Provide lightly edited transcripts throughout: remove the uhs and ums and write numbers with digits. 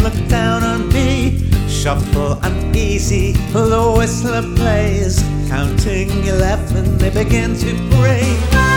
look down on me. Shuffle uneasy, the whistler plays. Counting 11, they begin to pray.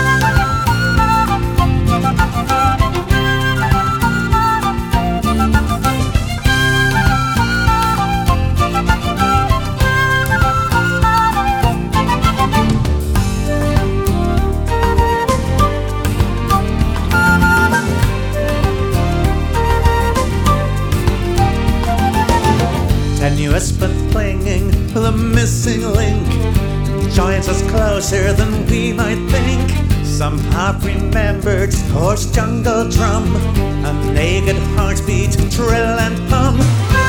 'Tenuous but clinging, the missing link joins us closer than we might think. Some have remembered hoarse jungle drum, a naked heartbeat, trill and hum.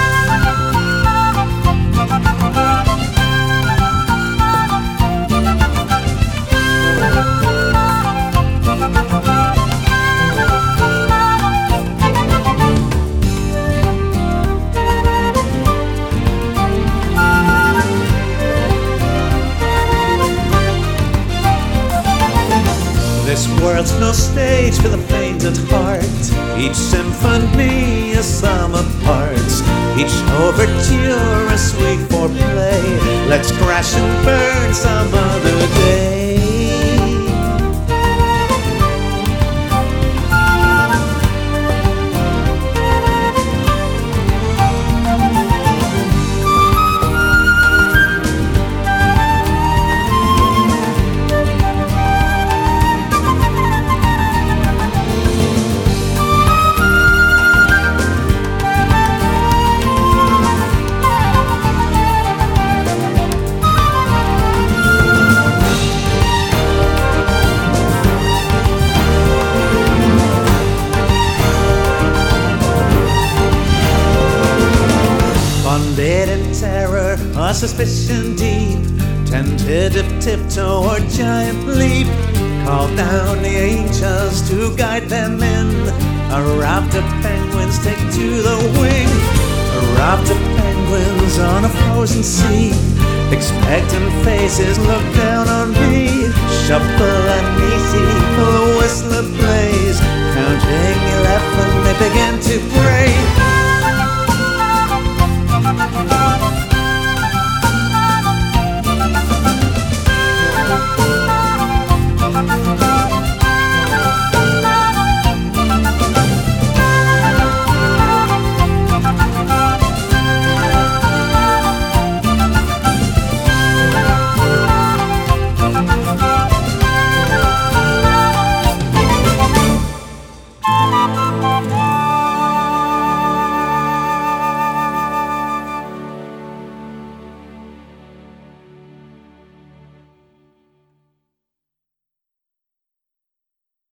This world's no stage for the faint at heart. Each symphony a sum of parts, each overture a sweet foreplay. Let's crash and burn some other day. Bonded in terror, a suspicion deep, tentative tiptoe or giant leap. Call down the angels to guide them in. A raft of penguins take to the wing. A raft of penguins on a frozen sea. Expectant faces look down on me. Shuffle uneasy, the whistler plays. Counting 11, they begin to pray.